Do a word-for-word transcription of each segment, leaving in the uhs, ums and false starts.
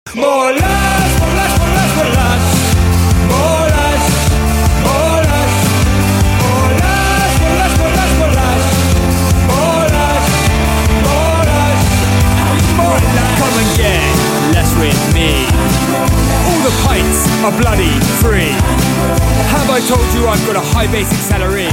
Molas, molas, molas, molas. Molas, molas. Molas, molas, molas, molas. Molas, molas. Molas. Come and get less with me. All the pints are bloody free. Have I told you I've got a high basic salary?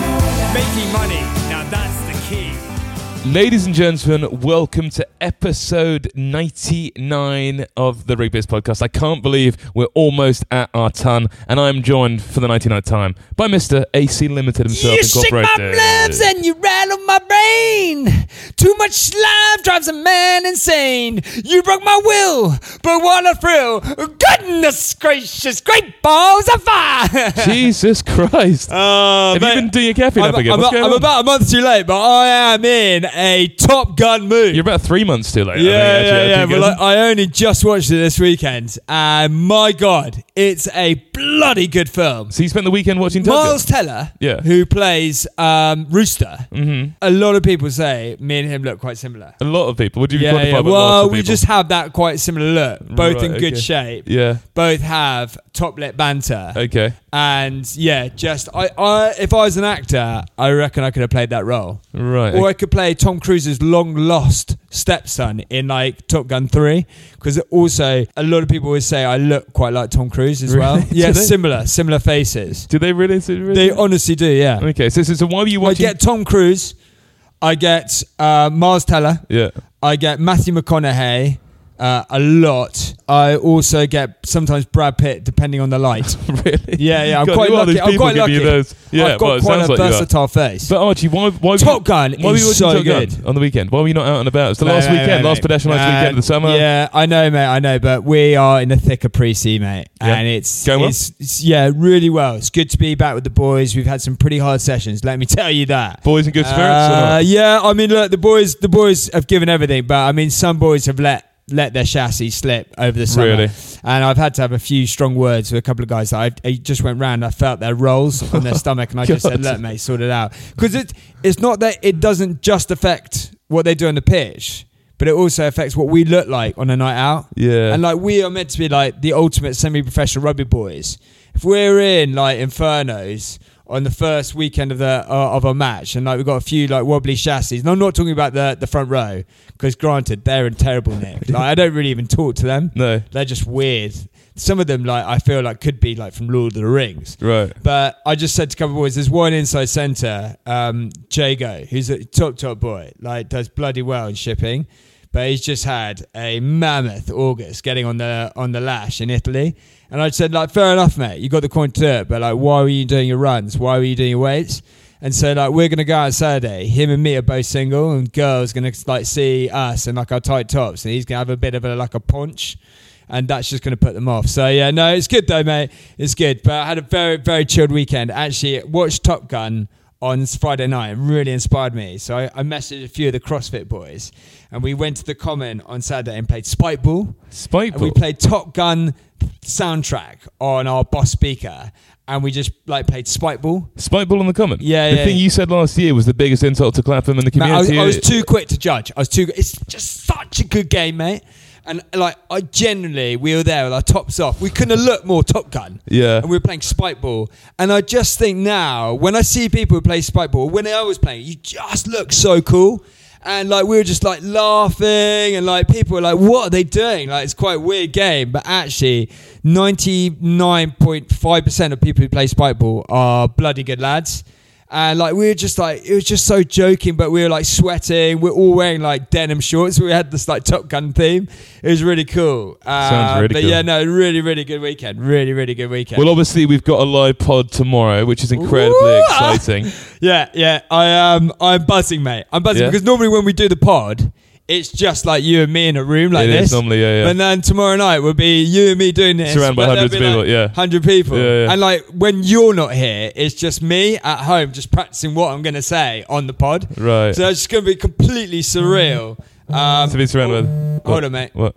Making money, now that's the key. Ladies and gentlemen, welcome to episode ninety-nine of the Rig Biz podcast. I can't believe we're almost at our ton, and I'm joined for the ninety-ninth time by Mister A C Limited himself. You shake my nerves and you rattle my brain. Too much slime drives a man insane. You broke my will, but what a thrill. Goodness gracious, great balls of fire. Jesus Christ. Uh, Have mate, you been doing your caffeine I'm, up again? I'm, What's I'm, going I'm on? about a month too late, but I am in a Top Gun mood. You're about three months too late. Yeah, I think, actually. yeah, yeah. I think Well, it's- I, I only just watched it this weekend, and my God, it's a bloody good film. So you spent the weekend watching Top Gun? Miles Teller, Yeah. who plays um, Rooster, Mm-hmm. a lot of people say me and him look quite similar. A lot of people. Would you Yeah, quantify yeah. by lots Well, of we people? just have that quite similar look. Both Right, in good okay. shape. Yeah. Both have top lip banter. Okay. And yeah, just I, I, if I was an actor, I reckon I could have played that role. Right. Or I could play Tom Cruise's long lost stepson in like Top Gun three, because also a lot of people always say I look quite like Tom Cruise as well. Really? Yeah, Do they? similar, similar faces. Did they really? Did really? They honestly do. Yeah. Okay. So, so, so why were you I watching? get Tom Cruise. I get uh, Miles Teller. Yeah. I get Matthew McConaughey uh, a lot. I also get sometimes Brad Pitt, depending on the light. Really? Yeah, yeah. I'm God, quite who are lucky. these I'm people quite giving lucky. you those? Yeah, I've got well, it quite sounds a like you are. versatile face. But Archie, why, why Top Gun why were you is watching so Top good. Gun on the weekend? Why were you not out and about? It's the No, last no, no, weekend, no, last mate. pedestrianised Nah, weekend of the summer. Yeah, I know, mate. I know, but we are in the thick of pre-C, mate, Yeah. and it's, Going well? it's, it's yeah, really well. It's good to be back with the boys. We've had some pretty hard sessions. Let me tell you that. Boys in good spirits? or Uh, not? yeah, I mean, look, the boys, the boys have given everything, but I mean, some boys have let let their chassis slip over the summer. Really? And I've had to have a few strong words with a couple of guys that I, I just went round. I felt their rolls on their stomach, and I just said, "Look, mate, sort it out." Because it, it's not that it doesn't just affect what they do on the pitch, but it also affects what we look like on a night out. Yeah. And like, we are meant to be like the ultimate semi-professional rugby boys. If we're in like Infernos on the first weekend of the uh, of a match, and like we've got a few like wobbly chassis, and I'm not talking about the the front row, because granted they're in terrible nick. Like, I don't really even talk to them. No. They're just weird. Some of them, like, I feel like could be like from Lord of the Rings. Right. But I just said to a couple of boys, there's one inside centre, um, Jago, who's a top top boy, like does bloody well in shipping. But he's just had a mammoth August getting on the on the lash in Italy. And I said, like, fair enough, mate. You got the coin to do it. But, like, why were you doing your runs? Why were you doing your weights? And so, like, we're going to go out Saturday. Him and me are both single. And girls going to, like, see us in, like, our tight tops. And he's going to have a bit of, a like, a punch. And that's just going to put them off. So, yeah, no, it's good, though, mate. It's good. But I had a very, very chilled weekend. Actually, watched Top Gun on Friday night. It really inspired me. So I, I messaged a few of the CrossFit boys, and we went to the Common on Saturday and played Spikeball. Spikeball? And we played Top Gun soundtrack on our Boss speaker, and we just like played Spikeball. Spikeball on the Common? Yeah, The yeah, thing yeah. you said last year was the biggest insult to Clapham and the Mate, I, was, community. I was too quick to judge. I was too. It's just such a good game, mate. And like, I genuinely, we were there with our tops off. We couldn't have looked more Top Gun. Yeah. And we were playing Spikeball. And I just think now, when I see people who play Spikeball, when I was playing, you just look so cool. And like, we were just like laughing, and like people were like, what are they doing? Like, it's quite a weird game. But actually, ninety-nine point five percent of people who play Spikeball are bloody good lads. And like, we were just like, it was just so joking, but we were like sweating. We're all wearing like denim shorts. We had this like Top Gun theme. It was really cool. Uh, Sounds really but cool. yeah, no, really, really good weekend. Really, really good weekend. Well, obviously, we've got a live pod tomorrow, which is incredibly Ooh, exciting. yeah, yeah. I am. Um, I'm buzzing, mate. I'm buzzing Yeah? because normally when we do the pod, it's just like you and me in a room like It this. is normally, yeah, yeah. And then tomorrow night will be you and me doing this. Surrounded by but there'll hundreds be, of people, like, yeah. Hundred people. Yeah, yeah. And like, when you're not here, it's just me at home just practicing what I'm going to say on the pod. Right. So it's just going to be completely surreal. Um, To be surrounded with... hold what? on, mate. What?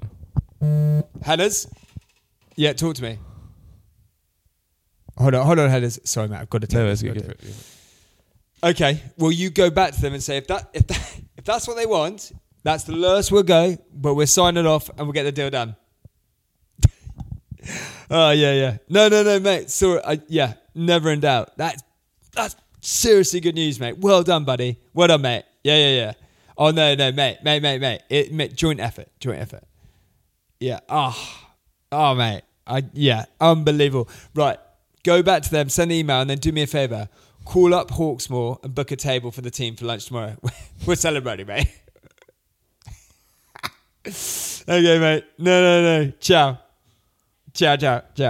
Headers? Yeah, talk to me. Hold on, hold on, Headers. Sorry, mate, I've got to take No, this. it's I've good. got Go to- for it. Okay, well, you go back to them and say, if that if that, if that's what they want, that's the lowest we'll go, but we're signing off and we'll get the deal done. Oh yeah, yeah. No, no, no, mate. So I, yeah, never in doubt. That's that's seriously good news, mate. Well done, buddy. Well done, mate. Yeah, yeah, yeah. Oh no, no, mate, mate, mate, mate. It, mate joint effort, joint effort. Yeah. Oh, oh, mate. I yeah, unbelievable. Right, go back to them, send an email, and then do me a favour. Call up Hawksmoor and book a table for the team for lunch tomorrow. We're celebrating, mate. Okay, mate. No, no, no. Ciao. Ciao, ciao, ciao.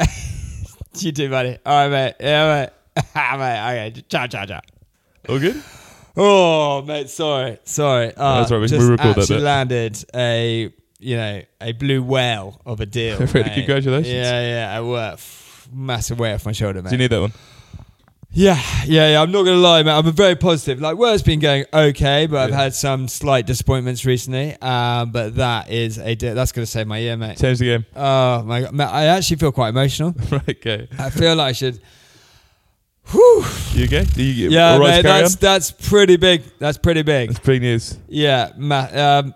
You too, buddy. All right, mate. Yeah, mate. mate. Okay. Ciao, ciao, ciao. All good? Oh, mate. Sorry. Sorry. Uh, That's right. We, just we record actually that bit. landed a, you know, a blue whale of a deal. Really, congratulations. Yeah, yeah. I work. Massive weight off my shoulder, mate. Do you need that one? Yeah, yeah, yeah. I'm not going to lie, mate. I'm very positive. Like, work's been going okay, but I've Yeah. had some slight disappointments recently. Um, but that is a di- that's going to save my year, mate. Change the game. Oh my god, mate, I actually feel quite emotional. Right, okay. I feel like I should. Whew. You okay? Do you, Yeah, all right mate. to carry That's on? that's pretty big. That's pretty big. That's big news. Yeah, ma- um,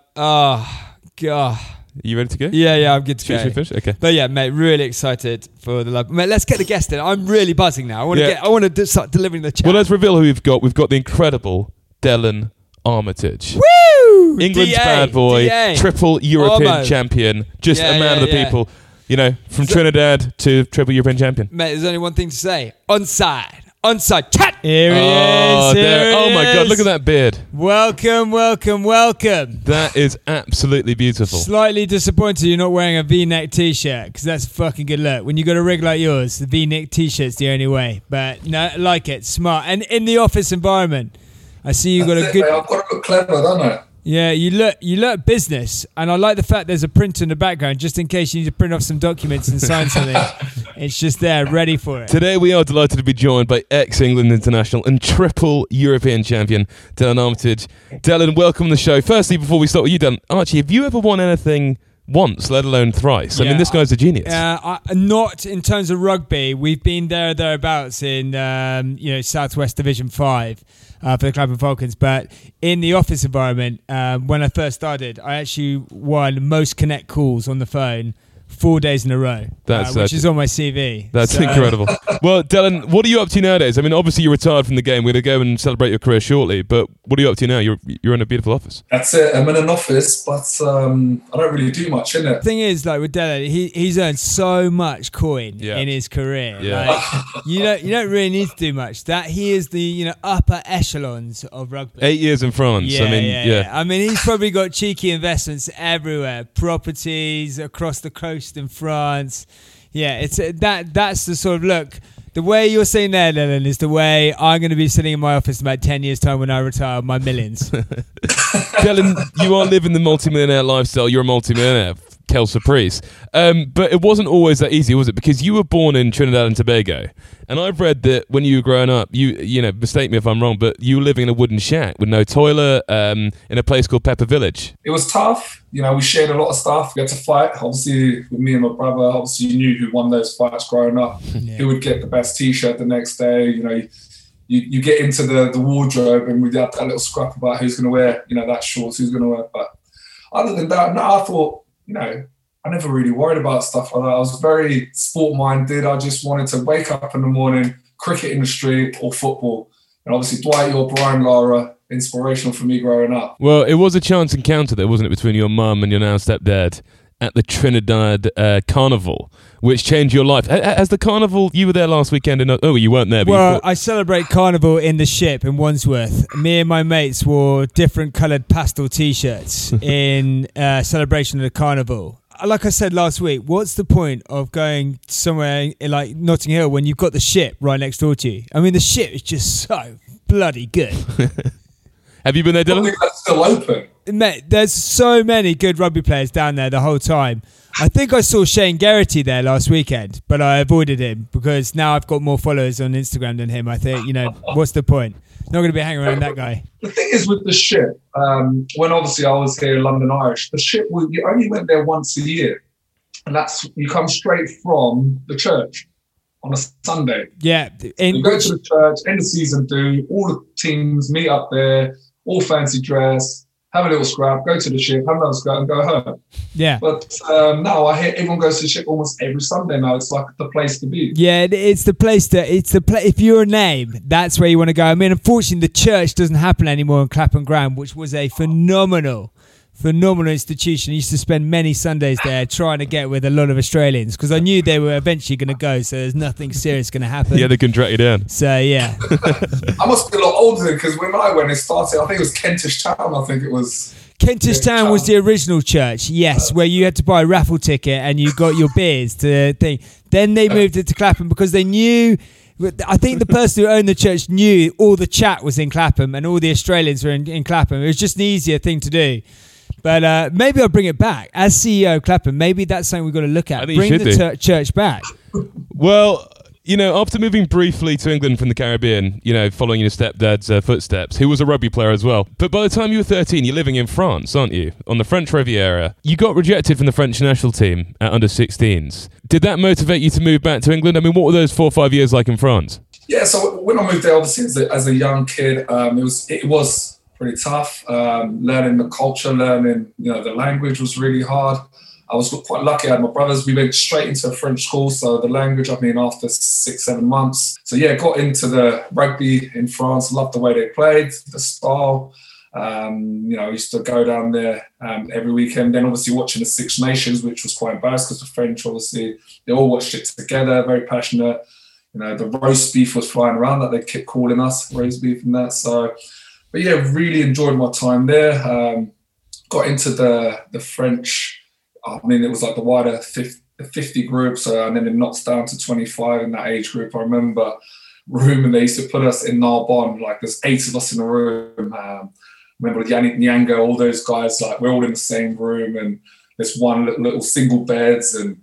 oh god. You ready to go? Yeah, yeah. I'm good to Should go. we finish? Okay. But yeah, mate, really excited for the love. Mate, let's get the guest in. I'm really buzzing now. I want to Yeah. get. I want to do, start delivering the chat. Well, let's reveal who we've got. We've got the incredible Dylan Armitage. Woo! England's D A, bad boy, D A. triple European Almost. champion, just Yeah, a man yeah, of the yeah. people. You know, from So- Trinidad to triple European champion. Mate, there's only one thing to say. Onside. Onside. Chat. Here he Oh, is. Here there- he oh my God, is. look at that beard. Welcome, welcome, welcome. That is absolutely beautiful. Slightly disappointed you're not wearing a V-neck t-shirt because that's a fucking good look. When you got a rig like yours, the V-neck t-shirt's the only way. But no, I like it. Smart. And in the office environment, I see you got That's a it, good... mate. I've got to look clever, don't I? Yeah, you look you look business, and I like the fact there's a printer in the background just in case you need to print off some documents and sign something. It's just there, ready for it. Today we are delighted to be joined by ex-England international and triple European champion Dylan Armitage. Dylan, welcome to the show. Firstly, before we start with you, Dylan, Archie, have you ever won anything once, let alone thrice? I Yeah, mean, this guy's a genius. Uh, I, not in terms of rugby. We've been there thereabouts in um, you know Southwest Division Five uh, for the Clapham Falcons. But in the office environment, um, when I first started, I actually won most connect calls on the phone four days in a row, That's, uh, which uh, is on my C V. That's So- incredible. Well, Dylan, what are you up to nowadays? I mean, obviously you're retired from the game. We're going to go and celebrate your career shortly, but what are you up to now? You're you're in a beautiful office. That's it. I'm in an office, but um, I don't really do much in it. Thing is, like with Dylan, he he's earned so much coin Yeah. in his career. Yeah. Like, you don't you don't really need to do much. That he is the you know upper echelons of rugby. Eight years in France. Yeah, I mean, yeah, yeah. yeah. I mean, he's probably got cheeky investments everywhere, properties across the coast in France. Yeah, it's uh, that. That's the sort of look. The way you're saying there, Dylan, is the way I'm going to be sitting in my office in about ten years' time when I retire with my millions. Dylan, you are living the multimillionaire lifestyle. You're a multimillionaire. Kel Surprise. Um, but it wasn't always that easy, was it? Because you were born in Trinidad and Tobago, and I've read that when you were growing up, you you know, mistake me if I'm wrong, but you were living in a wooden shack with no toilet um, in a place called Pepper Village. It was tough. You know, we shared a lot of stuff. We had to fight. Obviously, with me and my brother, obviously you knew who won those fights growing up. Yeah. Who would get the best T-shirt the next day. You know, you, you get into the, the wardrobe and we had that little scrap about who's going to wear, you know, that shorts, who's going to wear. But other than that, no, I thought, you know, I never really worried about stuff like that. I was very sport-minded. I just wanted to wake up in the morning, cricket in the street or football. And obviously Dwight York, Brian Lara, inspirational for me growing up. Well, it was a chance encounter there, wasn't it, between your mum and your now stepdad at the Trinidad uh, Carnival, which changed your life. A- As the Carnival, you were there last weekend. In, oh, you weren't there. But you Well, thought- I celebrate Carnival in the ship in Wandsworth. Me and my mates wore different coloured pastel T-shirts in uh, celebration of the Carnival. Like I said last week, what's the point of going somewhere in like Notting Hill when you've got the ship right next door to you? I mean, the ship is just so bloody good. Have you been there, I Dylan? think that's still open. Mate, there's so many good rugby players down there the whole time. I think I saw Shane Geraghty there last weekend, but I avoided him because now I've got more followers on Instagram than him. I think, you know, what's the point? Not going to be hanging around that guy. The thing is with the ship, um, when obviously I was here in London Irish, the ship, we you only went there once a year. And that's, you come straight from the church on a Sunday. Yeah. In You go to the church, end of season do, all the teams meet up there, all fancy dress. have a little scrap, go to the ship, have another scrap, and go home. Yeah. But um, now I hear everyone goes to the ship almost every Sunday now. It's like the place to be. Yeah, it's the place to. It's the place. If you're a name, that's where you want to go. I mean, unfortunately, the church doesn't happen anymore in Clapham Ground, which was a phenomenal. Phenomenal institution. I used to spend many Sundays there trying to get with a lot of Australians because I knew they were eventually going to go, so there's nothing serious going to happen. Yeah, they can drag you down. So, yeah. I must be a lot older because when I went, it started, I think it was Kentish Town, I think it was. Kentish Town was the original church, yes, where you had to buy a raffle ticket and you got your beers to thing. Then they moved it to Clapham because they knew... I think the person who owned the church knew all the chat was in Clapham and all the Australians were in, in Clapham. It was just an easier thing to do. But uh, maybe I'll bring it back. As C E O of Clapham, maybe that's something we've got to look at. Bring the ter- church back. Well, you know, after moving briefly to England from the Caribbean, you know, following your stepdad's uh, footsteps, who was a rugby player as well. But by the time you were thirteen, you're living in France, aren't you? On the French Riviera. You got rejected from the French national team at under sixteens. Did that motivate you to move back to England? I mean, what were those four or five years like in France? Yeah, so when I moved there, obviously, as a, as a young kid, um, it was it was... pretty tough. Um, learning the culture, learning, you know, the language was really hard. I was quite lucky. I had my brothers. We went straight into a French school, so the language, I mean, after six, seven months. So yeah, got into the rugby in France. Loved the way they played, the style. Um, you know, I used to go down there um, every weekend. Then obviously watching the Six Nations, which was quite embarrassed because the French, obviously, they all watched it together. Very passionate. You know, the roast beef was flying around that they kept calling us roast beef and that. So. But yeah, really enjoyed my time there. Um, got into the the French. I mean, it was like the wider fifty, fifty group, so and then it knocks down to twenty-five in that age group. I remember room, and they used to put us in Narbonne. Like there's eight of us in a room. Um, remember Yannick Nyanga, all those guys. Like we're all in the same room, and there's one little, little single beds. And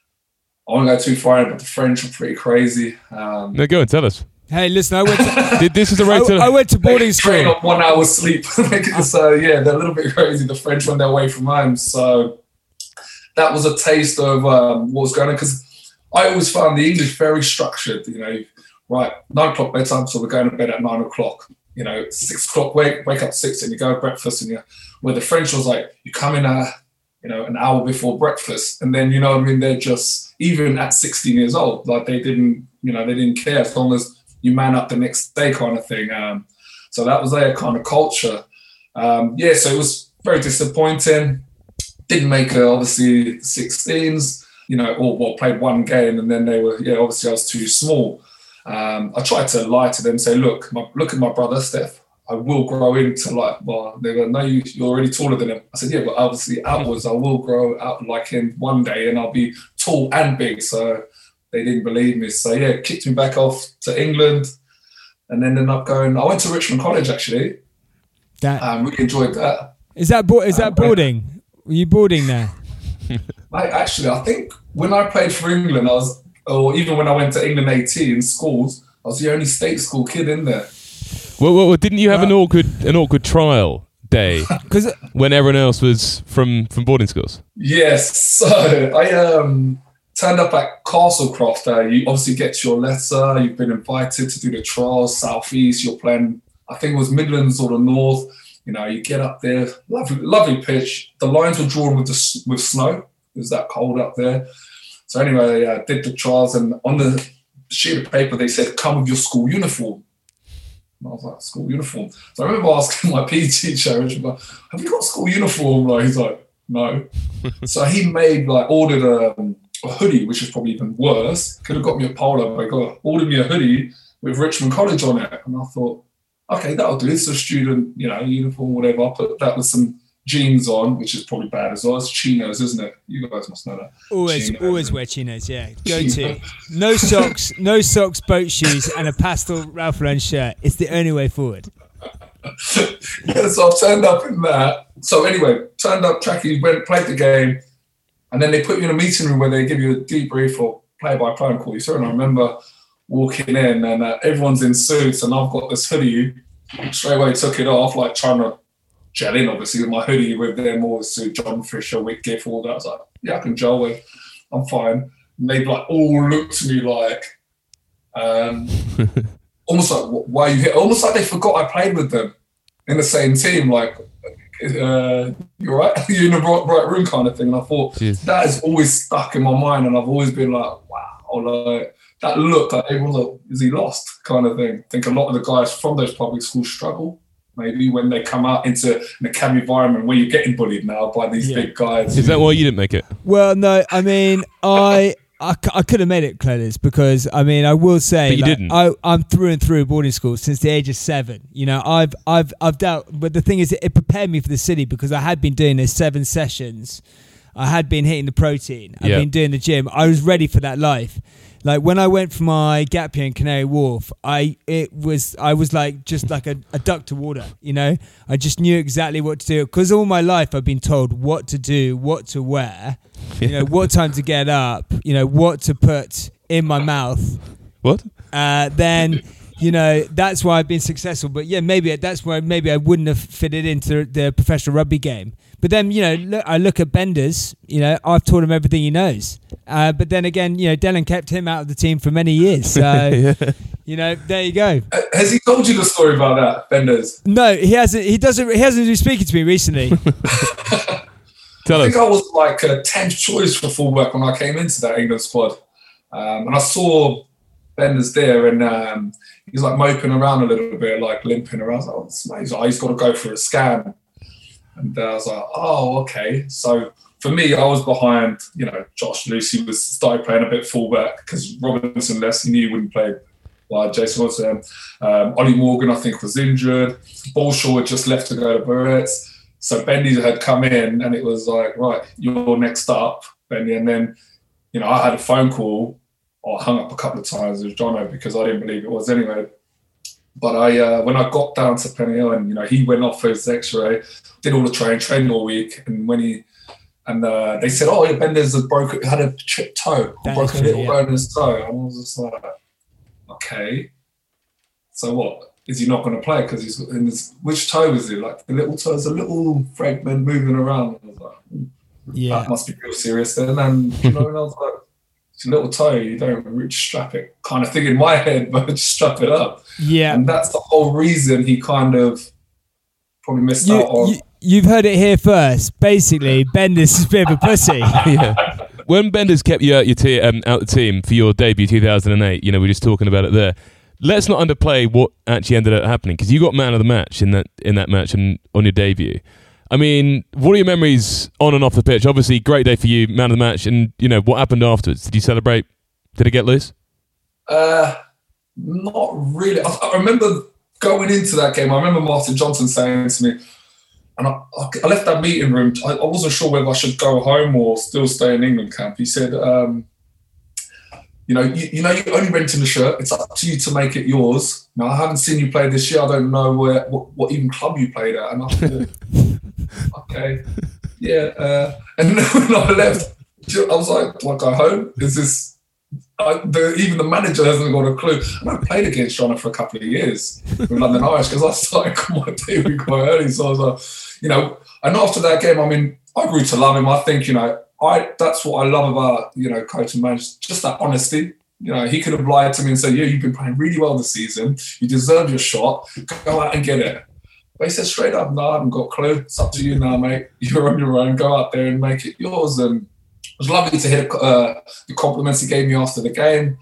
I won't go too far, but the French are pretty crazy. Um, no, go and tell us. Hey, listen, I went to, Did, this is the right I, to... I went to boarding school. Train on one hour sleep. So, yeah, they're a little bit crazy, the French, when they're away from home. So that was a taste of um, what was going on. Because I always found the English very structured. You know, right, nine o'clock bedtime, so we're going to bed at nine o'clock. You know, six o'clock, wake, wake up at six and you go to breakfast. And you, where the French was like, you come in a, you know, an hour before breakfast. And then, you know what I mean, they're just, even at sixteen years old, like they didn't, you know, they didn't care as long as you man up the next day kind of thing. Um, so that was their kind of culture. Um, yeah, so it was very disappointing. Didn't make uh, obviously sixteens, you know, or well, played one game and then they were, yeah, obviously I was too small. Um, I tried to lie to them, say, look, my, look at my brother, Steph. I will grow into like, well, they go, no, you, you're already taller than him. I said, yeah, but obviously outwards, I will grow out like him one day and I'll be tall and big. So they didn't believe me. So yeah, kicked me back off to England and ended up going, I went to Richmond College actually. That um, really enjoyed that. Is that, bo- is that um, boarding? Were you boarding there? I actually, I think when I played for England, I was, or even when I went to England eighteen in schools, I was the only state school kid in there. Well, well, well didn't you have uh, an awkward an awkward trial day because when everyone else was from, from boarding schools? Yes. So I um, turned up at Castlecroft. Uh, you obviously get your letter. You've been invited to do the trials, Southeast. You're playing, I think it was Midlands or the North. You know, you get up there, lovely, lovely pitch. The lines were drawn with the, with snow. It was that cold up there. So anyway, I uh, did the trials, and on the sheet of paper they said, "Come with your school uniform." And I was like, "School uniform?" So I remember asking my P E teacher, "Have you got school uniform?" Like, he's like, "No." So he made like ordered a, a hoodie, which is probably even worse. Could have got me a polo, but he got ordered me a hoodie with Richmond College on it, and I thought, okay, that'll do. It's a student, you know, uniform, whatever. I'll put that with some jeans on, which is probably bad as well. It's chinos, isn't it? You guys must know that. Always, chinos, always wear chinos, yeah. Go to. No socks, no socks, boat shoes, and a pastel Ralph Lauren shirt. It's the only way forward. Yeah, so I've turned up in that. So anyway, turned up, trackie, went, played the game, and then they put you in a meeting room where they give you a debrief or play-by-play and call you through. And I remember walking in and uh, everyone's in suits and I've got this hoodie. Straight away took it off, like trying to gel in, obviously, with my hoodie with them all, suit, John Fisher, Whitgift, all that. I was like, yeah, I can gel with. I'm fine. And they like all looked at me like, um, almost like, why are you here? Almost like they forgot I played with them in the same team. Like, uh, you're right, you're in the right, right room kind of thing. And I thought, Jeez. that has always stuck in my mind. And I've always been like, wow, like that look, like everyone's like, is he lost kind of thing. I think a lot of the guys from those public schools struggle. Maybe when they come out into an academy environment where you're getting bullied now by these yeah. big guys. Is that why you didn't make it? Well, no, I mean, I... I, I could have made it, Cledis, because I mean I will say but you like, didn't. I, I'm through and through boarding school since the age of seven. You know, I've I've I've dealt, but the thing is, it prepared me for the city because I had been doing this seven sessions. I had been hitting the protein. I've yep. been doing the gym. I was ready for that life. Like when I went for my gap year in Canary Wharf, I it was I was like just like a, a duck to water. You know, I just knew exactly what to do because all my life I've been told what to do, what to wear. You know, what time to get up, you know, what to put in my mouth. What? Uh, then, you know, that's why I've been successful. But yeah, maybe that's why maybe I wouldn't have fitted into the professional rugby game. But then, you know, look, I look at Benders, you know, I've taught him everything he knows. Uh, but then again, you know, Dylan kept him out of the team for many years. So, yeah. you know, there you go. Uh, has he told you the story about that, Benders? No, he hasn't. He doesn't. He hasn't been speaking to me recently. Tell I think us. I was like a tenth choice for fullback when I came into that England squad. Um, and I saw Benders there and um, he was like moping around a little bit, like limping around. I was like, oh, he's, like, he's got to go for a scan. And uh, I was like, oh, okay. So for me, I was behind, you know, Josh Lucy was started playing a bit fullback because Robinson left, he knew he wouldn't play. Well, Jason was um, um, Ollie Morgan, I think, was injured. Balshaw had just left to go to Barrett's. So Bendy had come in and it was like, right, you're next up, Bendy. And then, you know, I had a phone call, or I hung up a couple of times with Jono because I didn't believe it was anyway. But I, uh, when I got down to Penny Island, you know, he went off for his x-ray, did all the training, trained all week. And when he, and uh, they said, oh, yeah, Bender's had broken, had a chipped toe, or broken a little yeah. bone in his toe. And I was just like, okay, so what? Is he not going to play because he's in this? Which toe is it? Like the little toe is a little fragment moving around. And I was like, yeah, that must be real serious then. And you know, and I was like, it's a little toe. You don't really strap it, kind of thing in my head, but just strap it up. Yeah, and that's the whole reason he kind of probably missed you, out on. You, you've heard it here first. Basically, Benders is a bit of a pussy. yeah. When Benders kept you out your te- um, out the team for your debut, two thousand eight, you know, we were just talking about it there. Let's not underplay what actually ended up happening because you got man of the match in that in that match and on your debut. I mean, what are your memories on and off the pitch? Obviously, great day for you, man of the match, and you know what happened afterwards. Did you celebrate? Did it get loose? Uh, not really. I, I remember going into that game. I remember Martin Johnson saying to me, and I, I left that meeting room. I, I wasn't sure whether I should go home or still stay in England camp. He said. Um, You know, you, you know, you're only renting the shirt. It's up to you to make it yours. Now, I haven't seen you play this year. I don't know where, what, what even club you played at. And I thought, okay, yeah. Uh, and then when I left, I was like, do I go home? Is this, I, the, even the manager hasn't got a clue. And I played against Jono for a couple of years with London Irish because I started my debut quite early. So I was like, you know, and after that game, I mean, I grew to love him. I think, you know, I, that's what I love about, you know, coach and manager, just that honesty. You know, he could have lied to me and said, yeah, you've been playing really well this season. You deserve your shot. Go out and get it. But he said straight up, no, I haven't got a clue. It's up to you now, mate. You're on your own. Go out there and make it yours. And it was lovely to hear uh, the compliments he gave me after the game.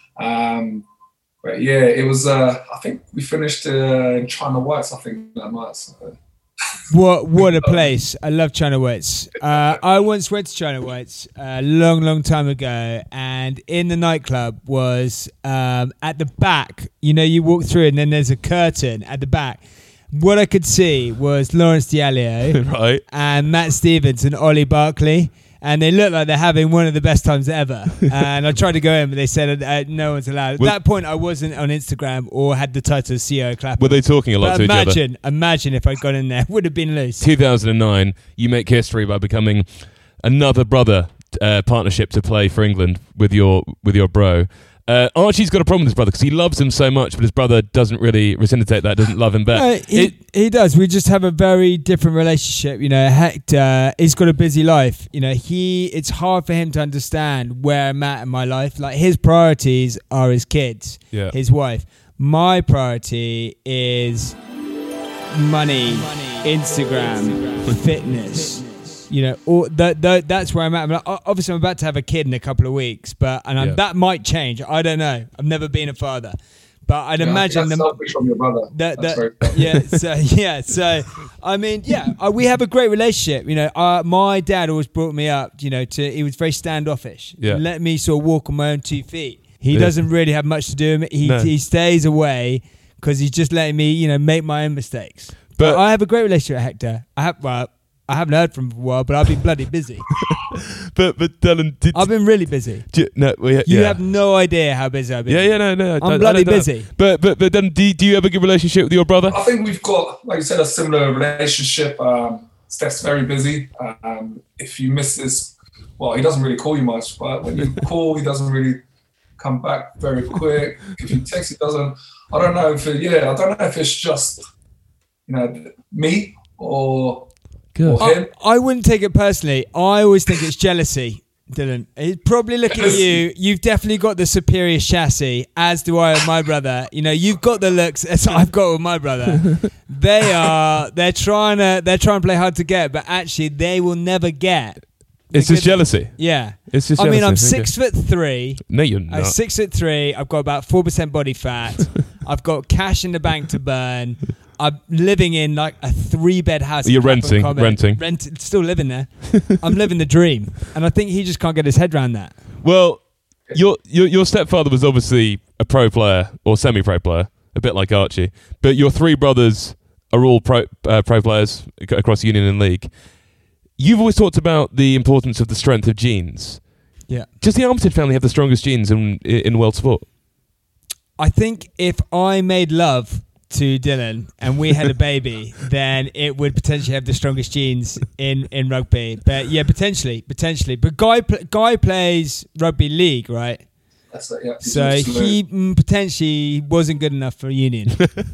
Um, but yeah, it was, uh, I think we finished uh, in China Whites, I think, that night. So. What what a place. I love China Whites. Uh, I once went to China Whites a long, long time ago, and in the nightclub was um, at the back, you know, you walk through and then there's a curtain at the back. What I could see was Lawrence Diallo right. and Matt Stevens and Ollie Barkley. And they look like they're having one of the best times ever. And I tried to go in, but they said uh, no one's allowed. At well, that point, I wasn't on Instagram or had the title of C E O Clapper. Were they talking a lot but to imagine, each other? Imagine if I'd gone in there. It would have been loose. two thousand nine, you make history by becoming another brother uh, partnership to play for England with your with your bro. Uh, Archie's got a problem with his brother because he loves him so much, but his brother doesn't really reciprocate that, doesn't love him back. No, he, it, he does. We just have a very different relationship. You know, Hector, he's got a busy life. You know, he it's hard for him to understand where I'm at in my life. Like, his priorities are his kids, yeah. his wife. My priority is money. money. Instagram, fitness. You know, or that that that's where I'm at. I mean, obviously, I'm about to have a kid in a couple of weeks, but and I'm, Yeah. that might change. I don't know. I've never been a father, but I'd Yeah, imagine that's the, selfish from your brother. that, That's that very yeah. So yeah. So I mean, yeah, uh, we have a great relationship. You know, uh, my dad always brought me up. You know, to he was very standoffish. Yeah. Let me sort of walk on my own two feet. He Yeah. doesn't really have much to do with it. He No. he stays away because he's just letting me, you know, make my own mistakes. But- But I have a great relationship with Hector. I have well. I haven't heard from him for a while, but I've been bloody busy. But but Dylan, did I've been really busy. do you, no, we, You yeah. have no idea how busy I've been. Yeah, yeah, no, no. I- I'm I bloody don't know. busy. But but but then, do, do you have a good relationship with your brother? I think we've got, like you said, a similar relationship. Um, Steph's very busy. Um, if you miss this, well, he doesn't really call you much, but when you call, he doesn't really come back very quick. If you text, he doesn't. I don't know if it, yeah, I don't know if it's just, you know, me or, Good. or him. I, I wouldn't take it personally. I always think it's jealousy, Dylan. He's probably looking at you. You've definitely got the superior chassis, as do I with my brother. You know, you've got the looks as I've got with my brother. They are. They're trying to. They're trying to play hard to get, but actually, they will never get. It's just jealousy. Yeah. It's just I mean, I'm jealousy, okay. six foot three. No, you're I'm not. six foot three. I've got about four percent body fat. I've got cash in the bank to burn. I'm living in like a three bed house. You're in Clapham renting, Common. renting. Rent, still living there. I'm living the dream, and I think he just can't get his head around that. Well, your, your your stepfather was obviously a pro player or semi-pro player, a bit like Archie. But your three brothers are all pro uh, pro players ac- across Union and League. You've always talked about the importance of the strength of genes. Yeah, Does the Armitage family have the strongest genes in in world sport? I think if I made love to Dylan and we had a baby, then it would potentially have the strongest genes in, in rugby. But yeah, potentially, potentially. But Guy pl- Guy plays rugby league, right? That's it, yeah. So he mm, potentially wasn't good enough for Union.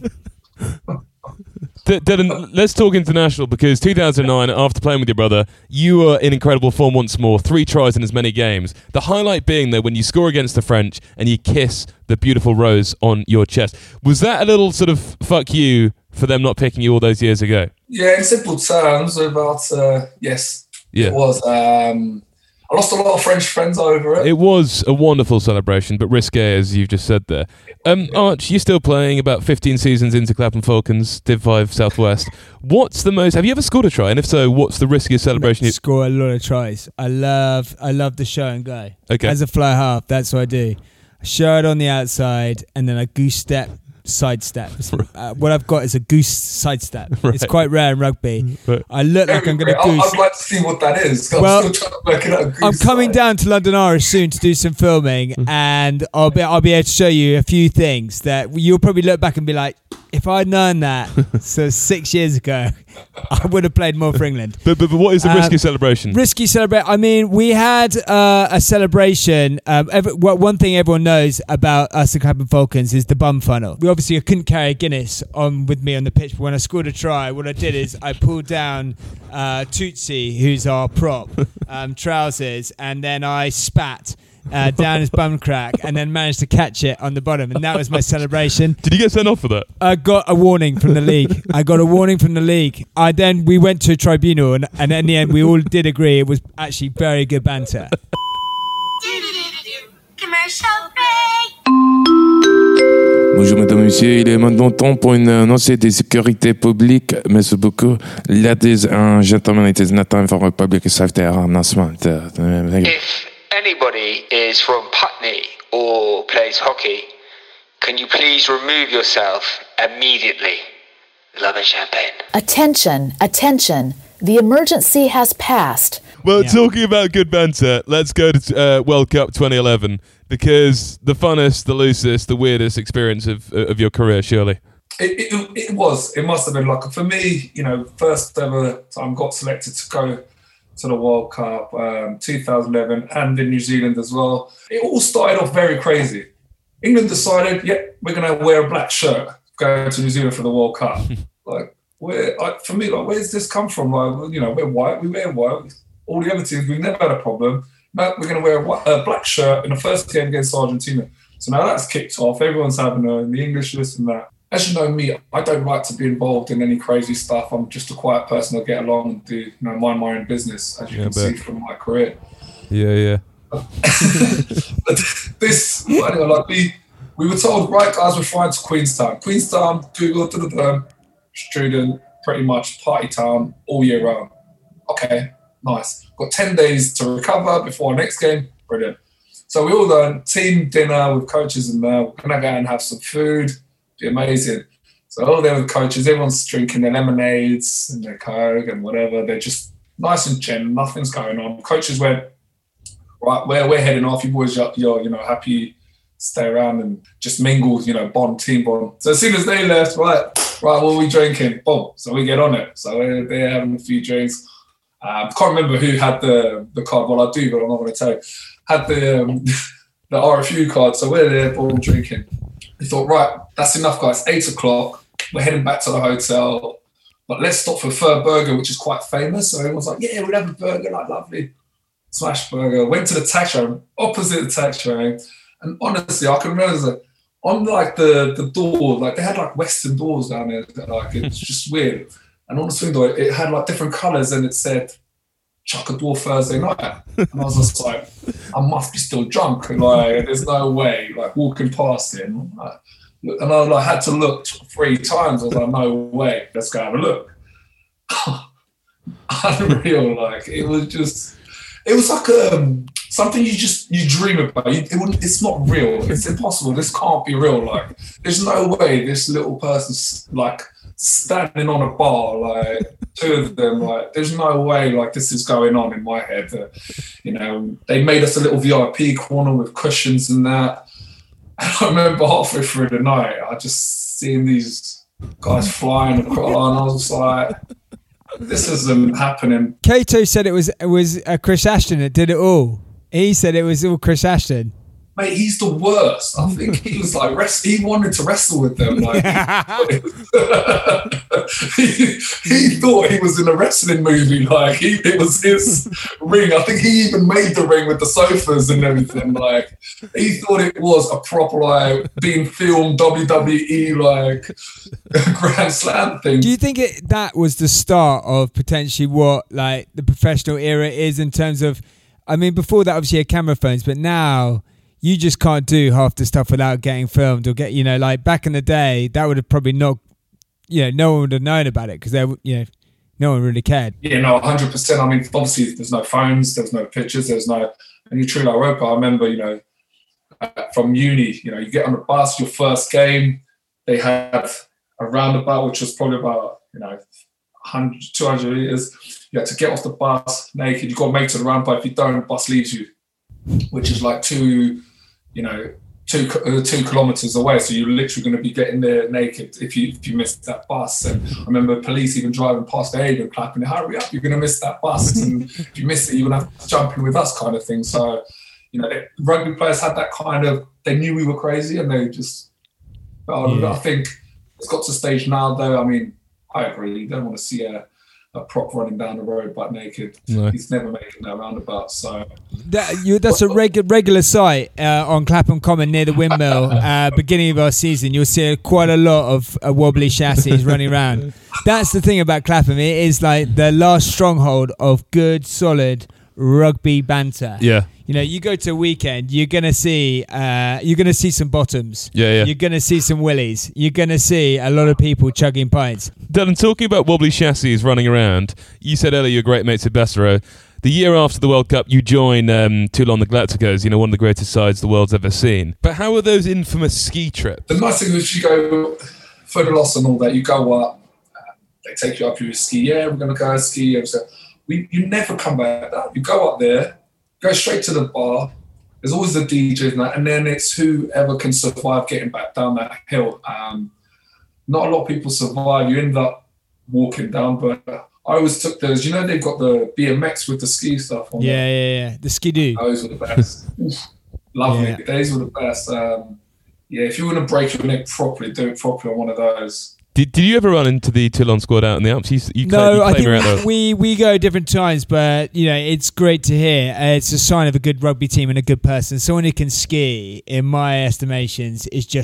D- Dylan, let's talk international, because two thousand nine, after playing with your brother, you were in incredible form once more, three tries in as many games. The highlight being, though, when you score against the French and you kiss the beautiful rose on your chest. Was that a little sort of fuck you for them not picking you all those years ago? Yeah, in simple terms, about, uh, yes, Yeah. it was. Um, I lost a lot of French friends over it. It was a wonderful celebration, but risque, as you've just said there. Um, Arch, you're still playing, about fifteen seasons into Clapham Falcons, Div five Southwest. What's the most... Have you ever scored a try? And if so, what's the riskiest celebration you... Score a lot of tries. I love I love the show and go. Okay. As a fly half, that's what I do. I show it on the outside and then I goose step, side step. Uh, what I've got is a goose side step. Right. It's quite rare in rugby. Right. I look like I'm going to I- goose. I'd like to see what that is. I'm Well, still trying to work it out. I'm coming down to London Irish soon to do some filming, and I'll be I'll be able to show you a few things that you'll probably look back and be like, if I'd known that, so six years ago, I would have played more for England. But, but, but what is the Um, riskiest celebration? Risky celebrate. I mean, we had uh, a celebration. Um, every, well, one thing everyone knows about us at Clapham Falcons is the bum funnel. We obviously I couldn't carry a Guinness on with me on the pitch, but when I scored a try, what I did is I pulled down uh, Tootsie, who's our prop, um, trousers, and then I spat uh, down his bum crack, and then managed to catch it on the bottom, and that was my celebration. Did you get sent off for that? I got a warning from the league. I got a warning from the league. I then we went to a tribunal, and, and in the end, we all did agree it was actually very good banter. Commercial break. Bonjour mesdames et messieurs, il est maintenant temps pour une annonce de sécurité publique. Merci beaucoup. Ladies and gentlemen, it is not time for a public safety announcement. If anybody is from Putney or plays hockey, can you please remove yourself immediately? Love and champagne. Attention, attention. The emergency has passed. Well, Yeah. talking about good banter, let's go to uh, World Cup twenty eleven, because the funnest, the loosest, the weirdest experience of of your career, surely. It, it, it was. It must have been like, for me, you know, first ever time got selected to go to the World Cup, um, two thousand eleven, and in New Zealand as well. It all started off very crazy. England decided, yeah, we're going to wear a black shirt going to New Zealand for the World Cup. Like, where, like, for me, like, where's this come from? Like, well, you know, we're white, we wear white. All the other teams, we've never had a problem. Now we're going to wear a, white, a black shirt in the first game against Argentina. So now that's kicked off. Everyone's having a, the English this and that. as you know me, I don't like to be involved in any crazy stuff. I'm just a quiet person. I'll get along and do, you know, mind my own business, as you Yeah, can but- see from my career. Yeah, yeah. But this, anyway, like we, we were told, right, guys, we're flying to Queenstown. Queenstown, Google, da, da, da, student, pretty much party town all year round. Okay, nice. Got ten days to recover before our next game. Brilliant. So we all done team dinner with coaches and there. We're gonna go and have some food. Be amazing. So all there with coaches, everyone's drinking their lemonades and their Coke and whatever. They're just nice and chill. Nothing's going on. Coaches went, right, we're, we're heading off. You boys, you're, you're, you know, happy, stay around and just mingle, you know, bond, team bond. So as soon as they left, right, right, what are we drinking? Boom. So we get on it. So they're, they're having a few drinks. Um, can't remember who had the, the card. Well, I do, but I'm not going to tell you. Had the um, the R F U card. So we're there, all drinking. We thought, right, that's enough, guys. Eight o'clock. We're heading back to the hotel. But let's stop for Fur Burger, which is quite famous. So everyone's like, yeah, we'll have a burger. Like, lovely. Smash burger. Went to the taxi room, opposite the taxi room. And honestly, I can remember that on like the, the door, like they had like Western doors down there. Like it's just weird. And on the swing door, it had like different colours and it said, Chuck a door Thursday night. And I was just like, I must be still drunk. And like, there's no way, like walking past it. And, like, and I like, had to look three times. I was like, no way, let's go have a look. Unreal, like it was just, it was like um, something you just, you dream about. You, it wouldn't, it's not real. It's impossible. This can't be real. Like, there's no way this little person's like standing on a bar, like two of them, like there's no way like this is going on in my head. Uh, you know, they made us a little V I P corner with cushions and that. And I remember halfway through the night, I just seeing these guys flying across, and I was like, this isn't happening. Kato said it was it was uh, Chris Ashton that did it all. He said it was all Chris Ashton. Mate, he's the worst. I think he was like, rest, he wanted to wrestle with them. Like, he, he thought he was in a wrestling movie. Like, he, it was his ring. I think he even made the ring with the sofas and everything. Like, he thought it was a proper, like, being filmed W W E, like, Grand Slam thing. Do you think it, that was the start of potentially what, like, the professional era is in terms of, I mean, before that, obviously, you had camera phones, but now you just can't do half the stuff without getting filmed or get, you know, like back in the day, that would have probably not, you know, no one would have known about it because, you know, no one really cared. Yeah, no, one hundred percent. I mean, obviously, there's no phones, there's no pictures, there's no, and you true like rope. I remember, you know, from uni, you know, you get on the bus, your first game, they had a roundabout, which was probably about, you know, one hundred, two hundred meters. You had to get off the bus naked. You've got to make it to the roundabout. If you don't, the bus leaves you, which is like two, you know, two uh, two kilometers away. So you're literally going to be getting there naked if you if you miss that bus. And I remember police even driving past the area and clapping, hurry up, you're going to miss that bus. And if you miss it, you're going to have to jump in with us kind of thing. So, you know, rugby players had that kind of, they knew we were crazy and they just, well, yeah. I think it's got to a stage now though. I mean, I agree. You don't want to see a a prop running down the road butt naked. No. He's never making that roundabout. So that, you, that's a reg- regular sight uh, on Clapham Common near the windmill. Uh, beginning of our season, you'll see quite a lot of uh, wobbly chassis running around. That's the thing about Clapham. It is like the last stronghold of good, solid rugby banter. Yeah. You know, you go to a weekend, you're gonna see, uh, you're gonna see some bottoms. Yeah, yeah. You're gonna see some willies. You're gonna see a lot of people chugging pints. Dylan, talking about wobbly chassis running around, you said earlier you're great mates with Bassero. The year after the World Cup, you join um, Toulon the Galacticos, you know, one of the greatest sides the world's ever seen. But how are those infamous ski trips? The nice thing is you go for the loss and all that. You go up, uh, they take you up, you ski. Yeah, we're gonna go ski. And so we, you never come back down. You go up there. Go straight to the bar. There's always the D J and that, and then it's whoever can survive getting back down that hill. Um, not a lot of people survive. You end up walking down, but I always took those. You know, they've got the B M X with the ski stuff on. Yeah, yeah, yeah. The skidoo. Those were the best. Lovely. Yeah. Those were the best. Um, yeah, if you want to break your neck properly, do it properly on one of those. Did Did you ever run into the Toulon squad out in the Alps? You, you no, claim, you I claim think we, we go different times, but you know it's great to hear. Uh, it's a sign of a good rugby team and a good person. Someone who can ski, in my estimations, is just a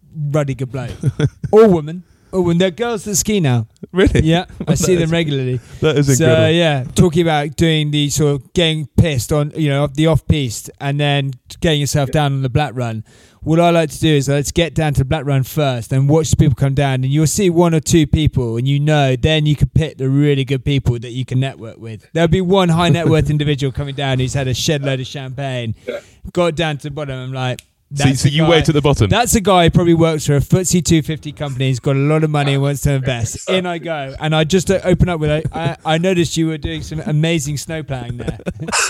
ruddy good bloke. Or woman. Oh, and there are girls that ski now. Really? Yeah, I see them is, regularly. That is so, incredible. So, yeah, talking about doing the sort of getting pissed on, you know, the off-piste and then getting yourself down on the black run. What I like to do is let's get down to the black run first and watch the people come down, and you'll see one or two people, and you know, then you can pick the really good people that you can network with. There'll be one high net worth individual coming down who's had a shed load of champagne, got down to the bottom, I'm like, That's so, so you guy, wait at the bottom. That's a guy who probably works for a F T S E two fifty company. He's got a lot of money and wants to invest. In I go. And I just uh, open up with, a, I, I noticed you were doing some amazing snow ploughing there.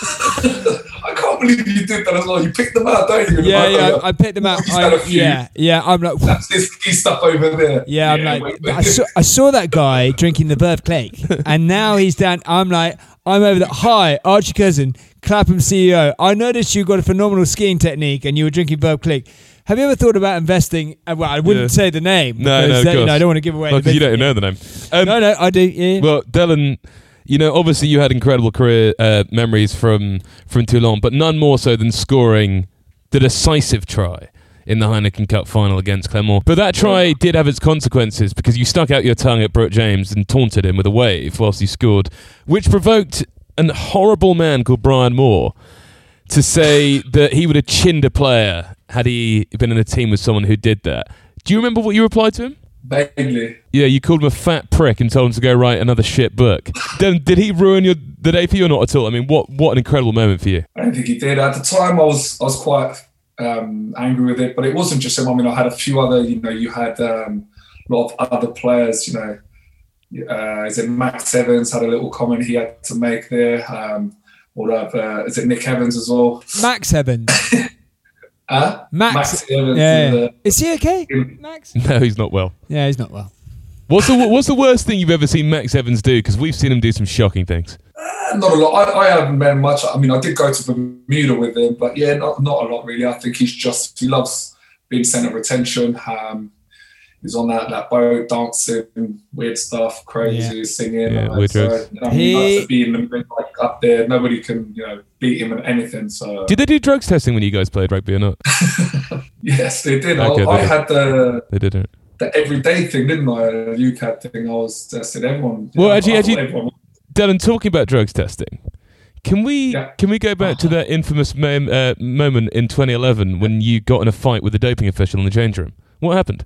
I can't believe you did that as well. You picked them out, don't you? Yeah, yeah, I, I picked them out. I, yeah, yeah. I'm like, that's this key stuff over there. Yeah, I'm yeah, like, wait, wait. I, saw, I saw that guy drinking the Verve Click, and now he's down. I'm like, I'm over there. Hi, Archie Cousin, Clapham C E O. I noticed you got a phenomenal skiing technique and you were drinking Verve Click. Have you ever thought about investing? Uh, well, I wouldn't yeah. say the name. No, no, of that, course. You know, I don't want to give away. Well, because you don't know the name. Um, no, no, I do. Yeah. Well, Dylan, you know, obviously you had incredible career uh, memories from from Toulon, but none more so than scoring the decisive try in the Heineken Cup final against Clermont. But that try did have its consequences because you stuck out your tongue at Brooke James and taunted him with a wave whilst he scored, which provoked a horrible man called Brian Moore to say that he would have chinned a player had he been in a team with someone who did that. Do you remember what you replied to him? Vaguely. Yeah, you called him a fat prick and told him to go write another shit book. Then did he ruin your the day for you or not at all? I mean, what what an incredible moment for you. I don't think he did. At the time, I was I was quite um, angry with it, but it wasn't just him. I mean, I had a few other, you know, you had um, a lot of other players, you know. Uh, is it Max Evans had a little comment he had to make there? Um, or uh, is it Nick Evans as well? Max Evans. Huh? Max, Max Evans. Yeah, yeah. Uh, is he okay, Max? No, he's not well. Yeah, he's not well. What's the What's the worst thing you've ever seen Max Evans do? Because we've seen him do some shocking things. Uh, not a lot. I, I haven't met him much. I mean, I did go to Bermuda with him, but yeah, not not a lot really. I think he's just he loves being centre of attention. Um, he's on that, that boat dancing, weird stuff, crazy, yeah. singing. Yeah, like, weird so, drugs. you know, he likes to be in the like, up there. Nobody can, you know, beat him at anything. So did they do drugs testing when you guys played rugby or not? Yes, they did. Okay, I, they I did. had the they didn't. the everyday thing, didn't I? The U C A D thing. I was tested everyone. Well, know, actually, actually, everyone. Dylan, talking about drugs testing, can we Yeah. can we go back Uh-huh. to that infamous mom, uh, moment in twenty eleven when you got in a fight with a doping official in the change room? What happened?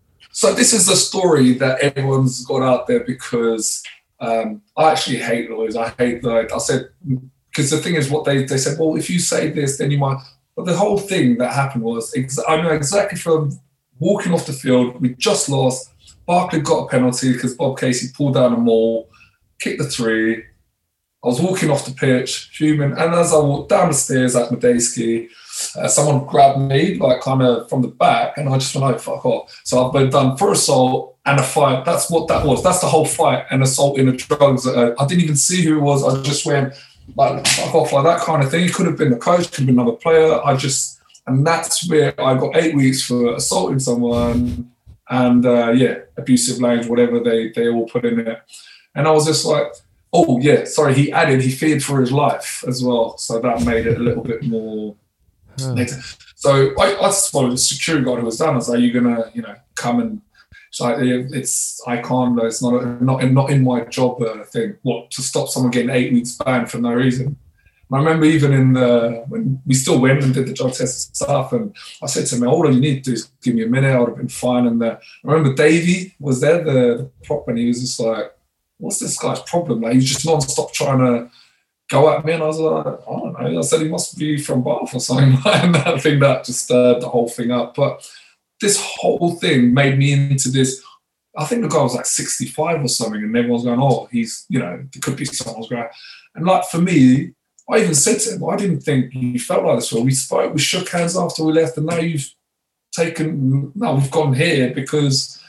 So this is a story that everyone's got out there because um, I actually hate lawyers. I hate like I said because the thing is, what they they said. Well, if you say this, then you might. But the whole thing that happened was ex- I know exactly from walking off the field. We just lost. Barkley got a penalty because Bob Casey pulled down a maul, kicked the three. I was walking off the pitch, fuming, and as I walked down the stairs at Medeski, uh, someone grabbed me, like kind of from the back, and I just went, oh, fuck off. So I've been done for assault and a fight. That's what that was. That's the whole fight and assault in the drugs. Uh, I didn't even see who it was. I just went, like, fuck off, like that kind of thing. It could have been the coach, could have been another player. I just, and that's where I got eight weeks for assaulting someone and, uh, yeah, abusive language, whatever they, they all put in there. And I was just like, oh, yeah, sorry, he added he feared for his life as well. So that made it a little bit more Oh. negative. So I, I just followed the security guard who was done. I was like, are you going to, you know, come and, it's like, it's, I can't, it's not, a, not, not in my job uh, thing. What, to stop someone getting eight weeks banned for no reason. And I remember even in the, when we still went and did the drug test and stuff, and I said to him, all you need to do is give me a minute, I would have been fine. And uh, I remember Davey was there, the, the prop, and he was just like, what's this guy's problem? Like, he's just non-stop trying to go at me. And I was like, I don't know. I said, he must be from Bath or something. And I think that just stirred the whole thing up. But this whole thing made me into this. I think the guy was like sixty-five or something, and everyone's going, oh, he's, you know, it could be someone's guy. And like, for me, I even said to him, I didn't think you felt like this. Well, we spoke, we shook hands after we left, and now you've taken, now we've gone here because.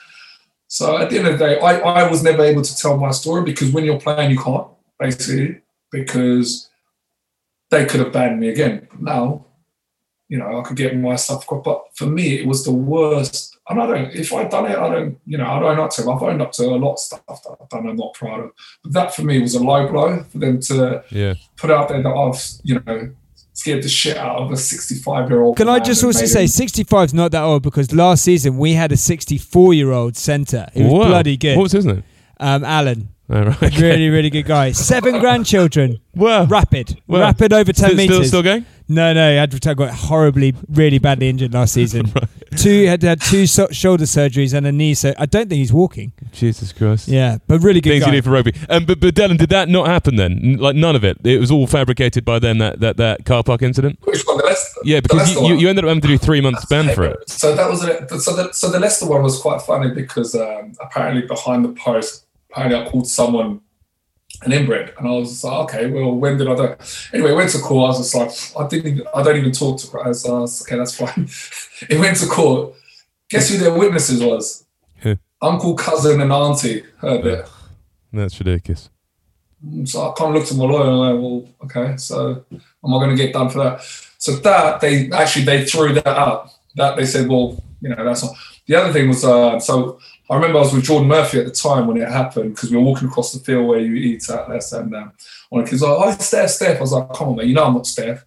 So at the end of the day, I, I was never able to tell my story because when you're playing, you can't, basically, because they could have banned me again. But now, you know, I could get my stuff. But for me, it was the worst. And I don't, if I'd done it, I don't, you know, I don't know to them. I've owned up to a lot of stuff that I've done I'm not proud of. But that for me was a low blow for them to yeah. put out there that I've, you know, scared the shit out of a sixty-five-year-old. Can I just also say, sixty-five is not that old because last season we had a sixty-four-year-old centre. He was Wow. bloody good. What was his name? Um, Alan. Oh, right, okay. Really, really good guy. Seven grandchildren. Wow. Rapid. Wow. Rapid over ten Still, metres. still, still going? No, no. He had got horribly, really badly injured last season. Right. Two had had two so- shoulder surgeries and a knee. So I don't think he's walking. Jesus Christ. Yeah, but really good Things guy. you need for rugby. Um, but, but Dylan, did that not happen then? N- Like none of it? It was all fabricated by then, that, that, that car park incident? Which one? The Leicester? Yeah, The because Leicester you, you, one? you ended up having to do three months ban for it. So that was a, so the so the Leicester one was quite funny because um, apparently behind the post, apparently I called someone an inbred, and I was just like, okay, well, when did I do it? Anyway, I went to court. I was just like, I didn't, even, I don't even talk to her. So I was okay, that's fine. It went to court. Guess who their witnesses was? Who? Uncle, cousin, and auntie heard it. That's ridiculous. So I kind of looked at my lawyer and I went, well, okay, so am I going to get done for that? So that, they actually, they threw that up. That they said, well, you know, that's not. The other thing was, uh, so I remember I was with Jordan Murphy at the time when it happened because we were walking across the field where you eat at Leicester, and um, one of the kids was like, oh, Steph, Steph. I was like, come on, man, you know I'm not Steph.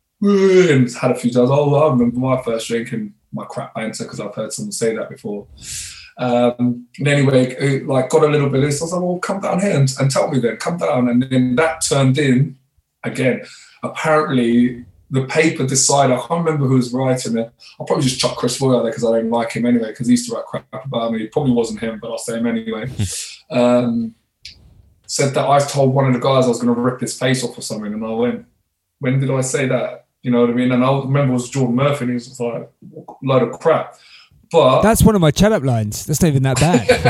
And had a few times, oh, I remember my first drink and my crap banter because I've heard someone say that before. Um, and anyway, it, like got a little bit of this. I was like, well, come down here and, and tell me then, come down. And then that turned in, again, apparently the paper decided, I can't remember who was writing it. I'll probably just chuck Chris Roy out there because I don't like him anyway, because he used to write crap about me. It probably wasn't him, but I'll say him anyway. um, said that I told one of the guys I was going to rip his face off or something. And I went, when did I say that? You know what I mean? And I remember it was Jordan Murphy and he was just like, a load of crap. But That's one of my chat-up lines. That's not even that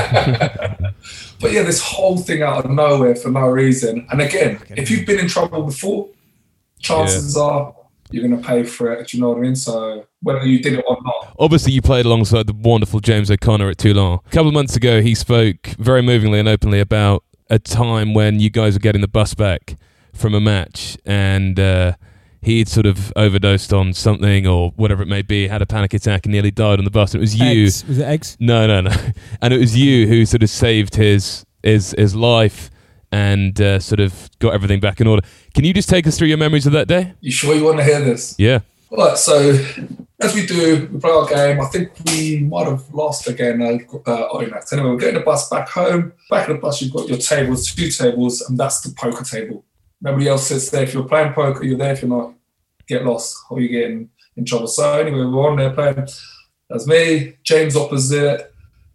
bad. But yeah, this whole thing out of nowhere for no reason. And again, if you've been in trouble before, chances yeah. are you're going to pay for it. Do you know what I mean? So whether you did it or not. Obviously, you played alongside the wonderful James O'Connor at Toulon. A couple of months ago, he spoke very movingly and openly about a time when you guys were getting the bus back from a match and uh, he'd sort of overdosed on something or whatever it may be, had a panic attack and nearly died on the bus. And it was you. Eggs. Was it eggs? No, no, no. And it was you who sort of saved his his, his life and uh, sort of got everything back in order. Can you just take us through your memories of that day? You sure you want to hear this? Yeah. All right, so as we do, we play our game. I think we might have lost again. Uh, uh, oh, no. Anyway, we're getting the bus back home. Back of the bus, you've got your tables, two tables, and that's the poker table. Nobody else sits there. If you're playing poker, you're there. If you're not, get lost or you get in, in trouble. So anyway, we're on there playing. That's me, James opposite,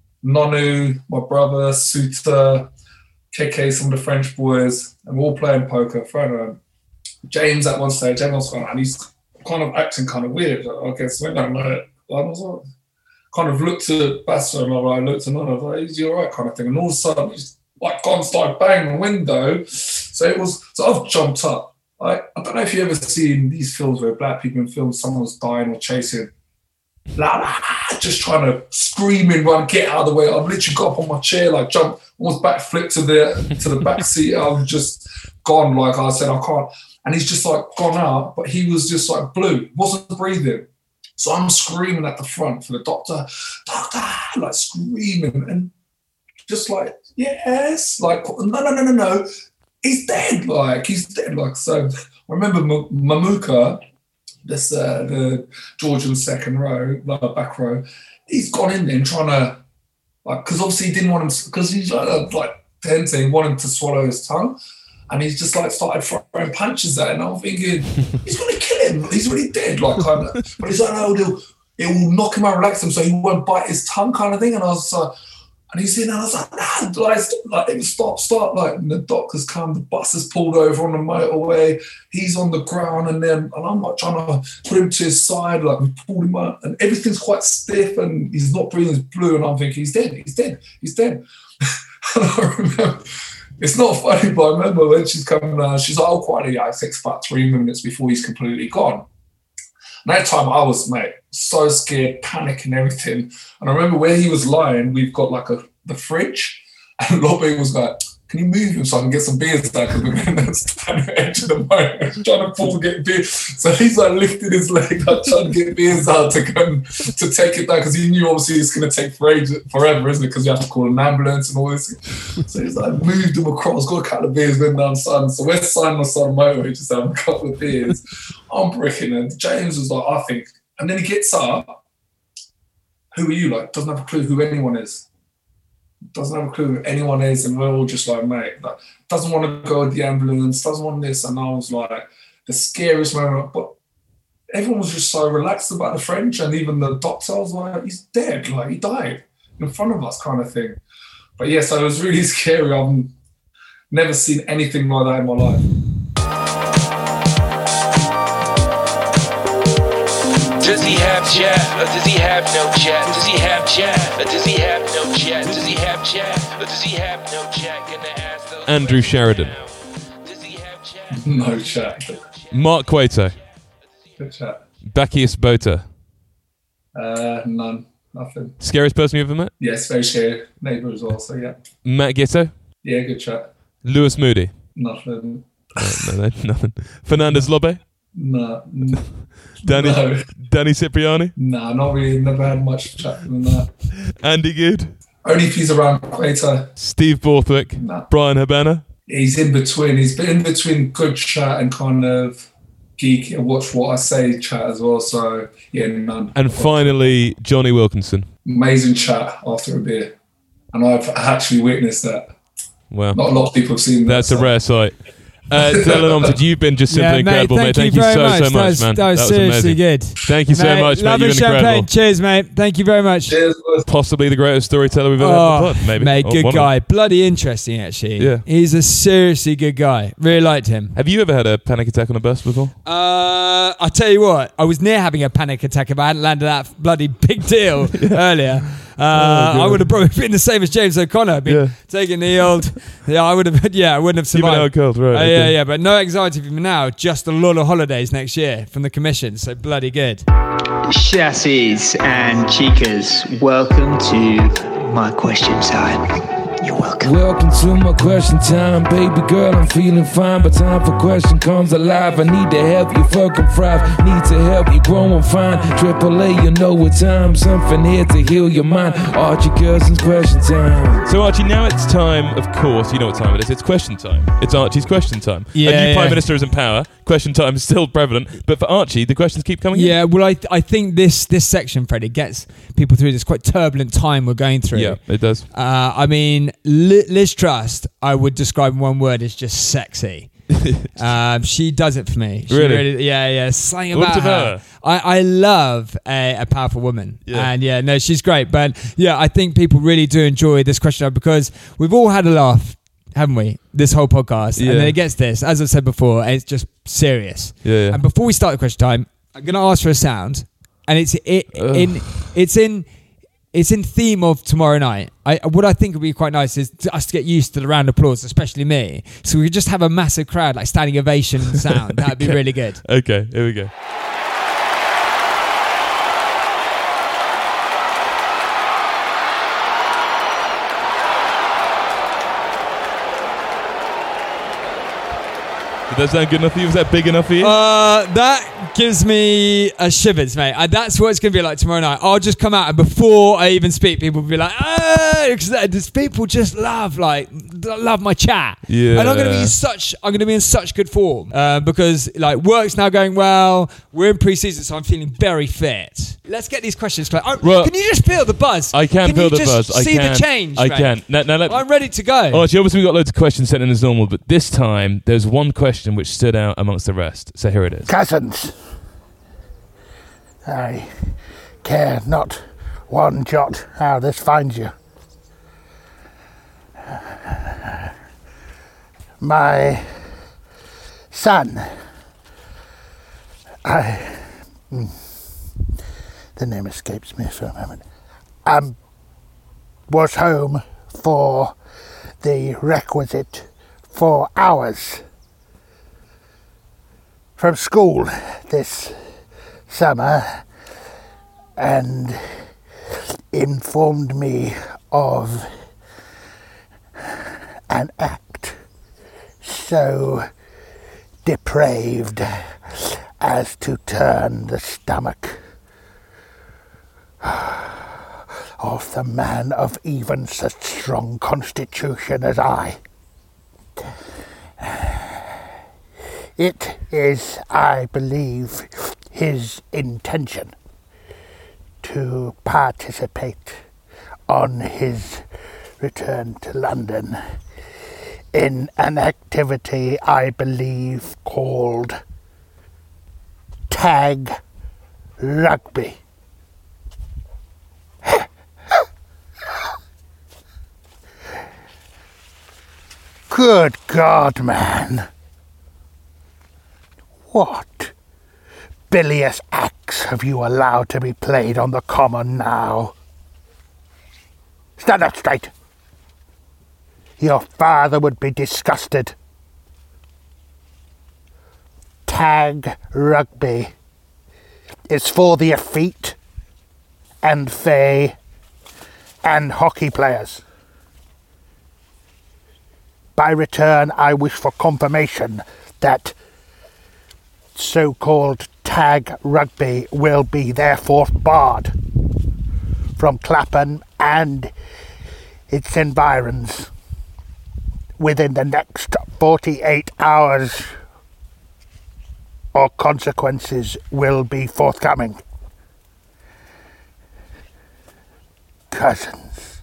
Nonu, my brother, Suter, K K, some of the French boys, and we're all playing poker. Throwing around. James at one stage, everyone's going, and he's kind of acting kind of weird. I guess when I'm like, I was like, kind of looked at Basta and I looked at Nonu, I was like, is he all right kind of thing? And all of a sudden, he's like gone, started banging the window. So it was, so I've jumped up. I, I don't know if you've ever seen these films where black people in films, someone's dying or chasing, like, just trying to scream and run, get out of the way. I've literally got up on my chair, like jumped, almost back flipped to the to the back seat. I was just gone, like I said, I can't. And he's just like gone out, but he was just like blue, wasn't breathing. So I'm screaming at the front for the doctor, doctor, like screaming and just like, yes, like, no, no, no, no, no. He's dead, like, he's dead. Like, so I remember M- Mamuka, this, uh, the Georgian second row, like, back row, he's gone in there and trying to, like, because obviously he didn't want him, because he's like, like tenting, wanting to swallow his tongue. And he's just like started throwing punches at it. And I'm thinking, he's going to kill him. He's already dead, like, kind of. But he's like, no, it'll, it will knock him out, relax him so he won't bite his tongue, kind of thing. And I was like, uh, and he's in, and I was like, nah, like, like it was stop, stop. Like, and the doctor's come, the bus is pulled over on the motorway. He's on the ground, and then, and I'm like trying to put him to his side, like we pulled him up, and everything's quite stiff, and he's not breathing, he's blue, and I'm thinking, he's dead, he's dead, he's dead. And I remember, it's not funny, but I remember when she's coming down, she's like, oh, quite a yeah, it takes about three minutes before he's completely gone. And that time I was, mate, so scared, panic and everything. And I remember where he was lying, we've got like a the fridge, and Lobby was like, can you move him so I can get some beers down? Because we're going to stand at the edge of the moat, trying to pull get beers. So he's like lifting his leg up, trying to get beers out to go to take it down, because he knew obviously it's going to take forever, isn't it? Because you have to call an ambulance and all this. So he's like moved him across, got a couple of beers, went down Sun. So we're signing us on the motorway, just having a couple of beers. I'm bricking, and James was like, I think, and then he gets up. Who are you? Like, doesn't have a clue who anyone is. Doesn't have a clue who anyone is, and we're all just like, mate, like, doesn't want to go with the ambulance, doesn't want this. And I was like, the scariest moment. But everyone was just so relaxed about the French, and even the doctor was like, he's dead, like he died in front of us, kind of thing. But yeah, so it was really scary. I've never seen anything like that in my life. Does he have jet, or does he have no jet? Does he have jet, or does he have no jet? Does he have jet, or does he have no jet? Gonna ask those Andrew Sheridan. Does he have jet? No chat. Mark Cueto. Good chat. Bacchius Bota. Uh, none. Nothing. Scariest person you ever met? Yes, very scary. Neighbour as well, so yeah. Matt Gitto. Yeah, good chat. Lewis Moody. Nothing. Oh, no, no, nothing. Fernandez Lobe. No. n- Danny No. Danny Cipriani. Nah, not really. Never had much chat than that. Andy Good. Only if he's around Quater. Steve Borthwick. Nah. Brian Habana. He's in between. He's been in between good chat and kind of geek and watch what I say chat as well. So, yeah, none. And finally, Johnny Wilkinson. Amazing chat after a beer. And I've actually witnessed that. Wow. Not a lot of people have seen that. That's a so. rare sight. Uh, Dylan Omsid, you've been just simply Yeah, mate, incredible, mate. thank Thank you you, very so, much. so That much, was- man. that was seriously amazing. good. Thank you so Mate, much, mate. love You've and been champagne. incredible. Cheers, mate. Thank you very much. Cheers, boys. Possibly the greatest storyteller we've ever Oh, had on the pod, maybe. mate, Or good one of guy. them. Bloody interesting, actually. Yeah. He's a seriously good guy. Really liked him. Have you ever had a panic attack on a bus before? Uh, I tell you what, I was near having a panic attack if I hadn't landed that bloody big deal earlier. Uh, I would have probably been the same as James O'Connor. Been Yeah. taking the old, yeah, I would have, yeah, I wouldn't have You've been survived. out cold, right? Uh, yeah, okay. yeah, but no anxiety for me now. Just a lot of holidays next year from the commission, so bloody good. Chassis and Chicas, welcome to my question time. You're welcome. Welcome to my question time, baby girl. I'm feeling fine, but time for question comes alive. I need to help you fucking thrive. Need to help you grow and find. Triple A, you know what time. Something here to heal your mind. Archie Cousins question time. So, Archie, now it's time, of course, you know what time it is. It's question time. It's Archie's question time. Yeah, a new yeah. Prime Minister is in power. Question time is still prevalent. But for Archie, the questions keep coming in. Yeah, well, I I think this this section, Freddie, gets people through this quite turbulent time we're going through. Yeah, it does. Uh, I mean, Li- Liz Truss, I would describe in one word as just sexy. um, she does it for me. She Really? yeah, yeah. Something What about about her. her? I, I love a, a powerful woman. Yeah. And yeah, no, she's great. But yeah, I think people really do enjoy this question because we've all had a laugh, haven't we? This whole podcast. Yeah. And then it gets this, as I said before, it's just serious. Yeah, yeah. And before we start the question time, I'm going to ask for a sound. And it's it, in it's in it's in theme of tomorrow night. I what I think would be quite nice is to us to get used to the round of applause, especially me. So we could just have a massive crowd, like standing ovation sound. That'd be Okay. really good. Okay, here we go. Did that sound good enough for you? Was that big enough for you? Uh, that gives me a shivers, mate. And that's what it's going to be like tomorrow night. I'll just come out and before I even speak, people will be like, "Ah!" Because people just love, like, love my chat. Yeah. And I'm going to be in such, I'm going to be in such good form uh, because, like, work's now going well. We're in pre-season, so I'm feeling very fit. Let's get these questions clear. Oh, Well, can you just feel the buzz? I can, feel you the just buzz. I see can. the change, I mate? can. Now, now let, I'm ready to go. Oh, actually, obviously we've got loads of questions sent in as normal, but this time there's one question which stood out amongst the rest. So here it is. Cousins, I care not one jot how this finds you. My son, I, mm, the name escapes me for a moment, um, was home for the requisite four hours from school this summer and informed me of an act so depraved as to turn the stomach of the man of even such strong constitution as I. It is, I believe, his intention to participate on his return to London in an activity I believe called tag rugby. Good God, man. What bilious acts have you allowed to be played on the common now? Stand up straight. Your father would be disgusted. Tag rugby is for the effete and fey and hockey players. By return, I wish for confirmation that so-called tag rugby will be therefore barred from Clapham and its environs within the next forty-eight hours, or consequences will be forthcoming. Cousins,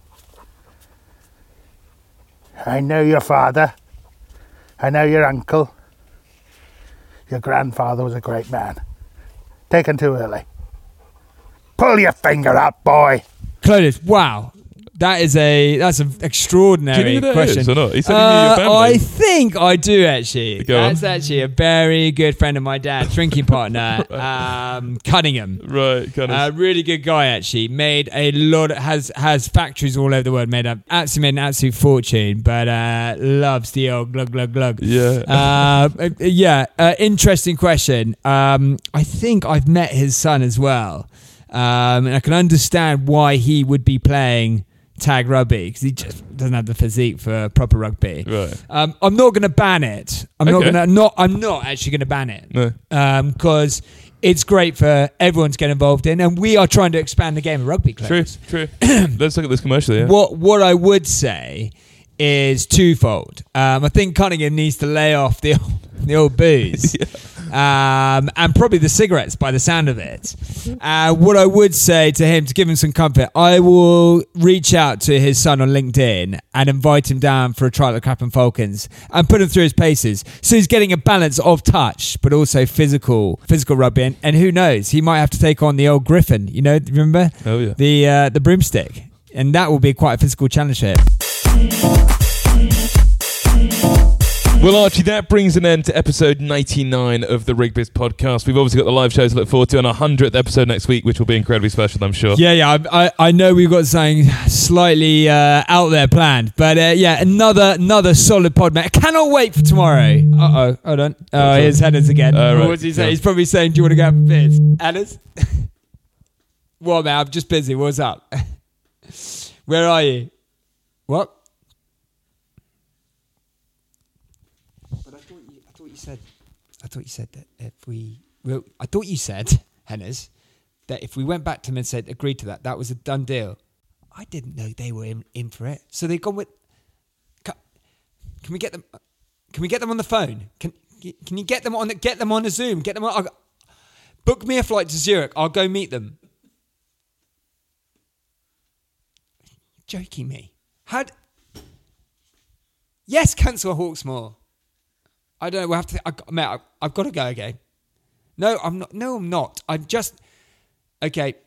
I know your father, I know your uncle. Your grandfather was a great man. Taken too early. Pull your finger up, boy. Clodagh, wow. That is a that's an extraordinary Do you know who that question. is or not? He said he uh, knew your family. I think I do actually. Go that's on. actually a very good friend of my dad's drinking partner, um, Cunningham. Right, kind A of. really good guy actually. Made a lot. Has has factories all over the world. Made up. Absolutely made an absolute fortune. But uh, loves the old glug glug glug. Yeah. Uh, yeah. Uh, interesting question. Um, I think I've met his son as well, um, and I can understand why he would be playing tag rugby because he just doesn't have the physique for proper rugby. Right. Um, I'm not going to ban it. I'm not Okay. going to not. I'm not actually going to ban it. No. Because it's great for everyone to get involved in, and we are trying to expand the game of rugby. True, Clubs. true. Let's look at this commercial, yeah. What What I would say is twofold. Um, I think Cunningham needs to lay off the the old booze. Yeah. Um, and probably the cigarettes by the sound of it. Uh, what I would say to him to give him some comfort, I will reach out to his son on LinkedIn and invite him down for a trial at the Clapham Falcons and put him through his paces. So he's getting a balance of touch, but also physical, physical rugby. And, and who knows, he might have to take on the old Griffin. You know, remember? Oh, yeah. The uh, the broomstick, and that will be quite a physical challenge for him. Well, Archie, that brings an end to episode ninety-nine of the Rigby's podcast. We've obviously got the live shows to look forward to, and our hundredth episode next week, which will be incredibly special, I'm sure. Yeah, yeah. I, I, I know we've got something slightly uh, out there planned, but uh, yeah, another another solid pod, mate. I cannot wait for tomorrow. Uh oh, hold on. Oh, here's Hannah's again. Uh, right. What does he say? Yeah. He's probably saying, "Do you want to go have a beers?" Hannah's. What, man? I'm just busy. What's up? Where are you? What? Said, I thought you said that if we, well, I thought you said, Hennes, that if we went back to them and said agreed to that, that was a done deal. I didn't know they were in, in for it, so they've gone with. Can, can we get them? Can we get them on the phone? Can Can you get them on? The, get them on a Zoom. Get them on. I'll, book me a flight to Zurich. I'll go meet them. Joking me? How? Yes, cancel Hawksmoor. I don't know. We'll have to. I, mate, I, I've got to go again. No, I'm not. No, I'm not. I'm just. Okay.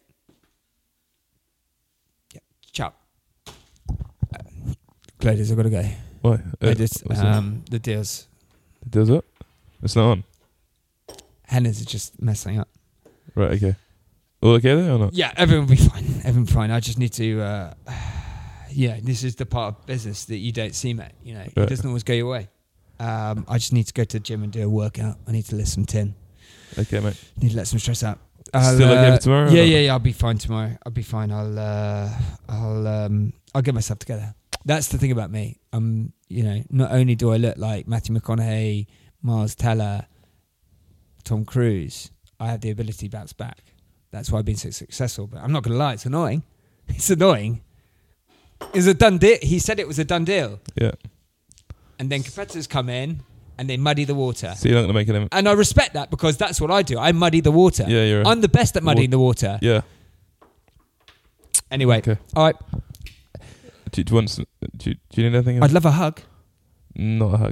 Yeah. Ciao. Uh, Clodagh, I've got to go. Why? I Uh, just what's that? um the deals. Does it? It's not on. Hennes is just messing up. Right, okay. All okay there or not? Yeah, everyone will be fine. Everyone will be fine. I just need to. Uh, yeah, this is the part of business that you don't see, mate. You know, it Right. doesn't always go your way. Um, I just need to go to the gym and do a workout. I need to lift some tin. Okay, mate. Need to let some stress out. Still okay for tomorrow or Yeah, not? yeah, yeah. I'll be fine tomorrow. I'll be fine. I'll, uh, I'll, um, I'll get myself together. That's the thing about me. Um, you know, not only do I look like Matthew McConaughey, Miles Teller, Tom Cruise, I have the ability to bounce back. That's why I've been so successful. But I'm not going to lie, it's annoying. It's annoying. It's a done deal. He said it was a done deal. Yeah. And then competitors come in and they muddy the water. So you're not going to make it. And I respect that because that's what I do. I muddy the water. Yeah, you're. I'm the best at muddying the water. Yeah. Anyway, okay. All right. Do, do you want? Some, do, you, do you need anything? I'd love a hug. Not a hug.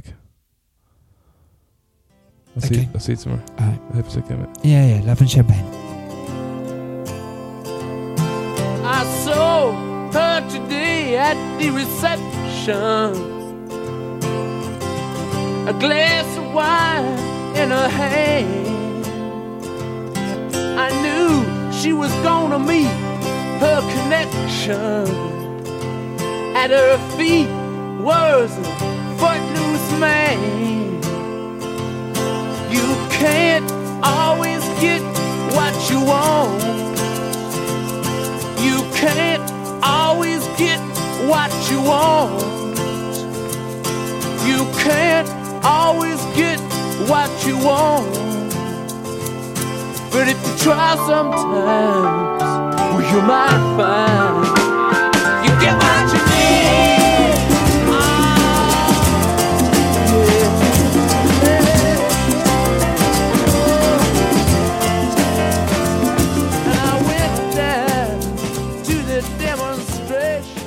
I'll okay. see. I'll see you tomorrow. All right. I hope it's okay, mate. Yeah, yeah. Love and champagne. I saw her today at the reception. A glass of wine in her hand. I knew she was gonna meet her connection. At her feet was a footloose man. You can't always get what you want. You can't always get what you want. You can't always get what you want. But if you try sometimes, well, you might find you get what you need. And I went down to the demonstration.